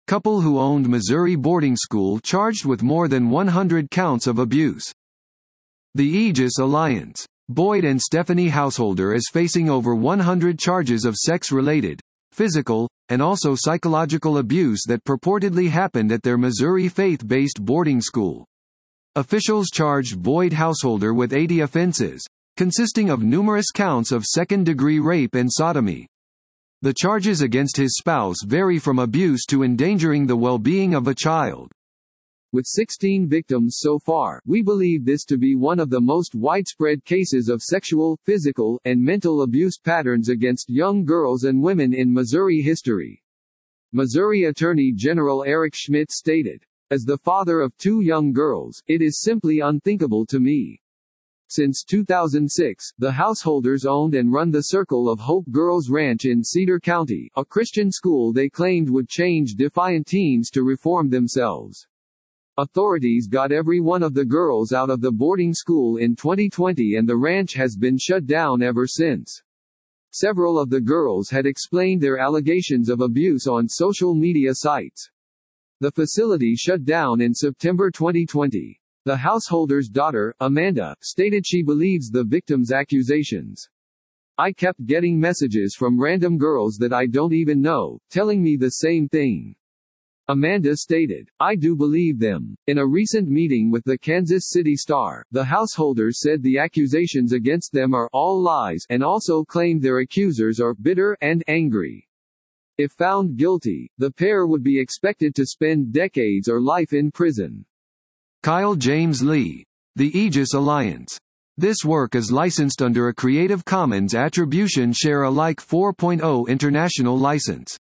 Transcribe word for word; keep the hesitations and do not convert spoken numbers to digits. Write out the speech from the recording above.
couple who owned Missouri boarding school charged with more than one hundred counts of abuse. The Aegis Alliance. Boyd and Stephanie Householder is facing over one hundred charges of sex-related, physical, and also psychological abuse that purportedly happened at their Missouri faith-based boarding school. Officials charged Boyd Householder with eighty offenses, consisting of numerous counts of second-degree rape and sodomy. The charges against his spouse vary from abuse to endangering the well-being of a child. With sixteen victims so far, we believe this to be one of the most widespread cases of sexual, physical, and mental abuse patterns against young girls and women in Missouri history. Missouri Attorney General Eric Schmidt stated, "As the father of two young girls, it is simply unthinkable to me." Since two thousand six, the Householders owned and run the Circle of Hope Girls Ranch in Cedar County, a Christian school they claimed would change defiant teens to reform themselves. Authorities got every one of the girls out of the boarding school in twenty twenty and the ranch has been shut down ever since. Several of the girls had explained their allegations of abuse on social media sites. The facility shut down in September twenty twenty. The householder's daughter, Amanda, stated she believes the victim's accusations. "I kept getting messages from random girls that I don't even know, telling me the same thing." Amanda stated, "I do believe them." In a recent meeting with the Kansas City Star, the householders said the accusations against them are all lies and also claimed their accusers are bitter and angry. If found guilty, the pair would be expected to spend decades or life in prison. Kyle James Lee. The Aegis Alliance. This work is licensed under a Creative Commons Attribution Share Alike four point oh international license.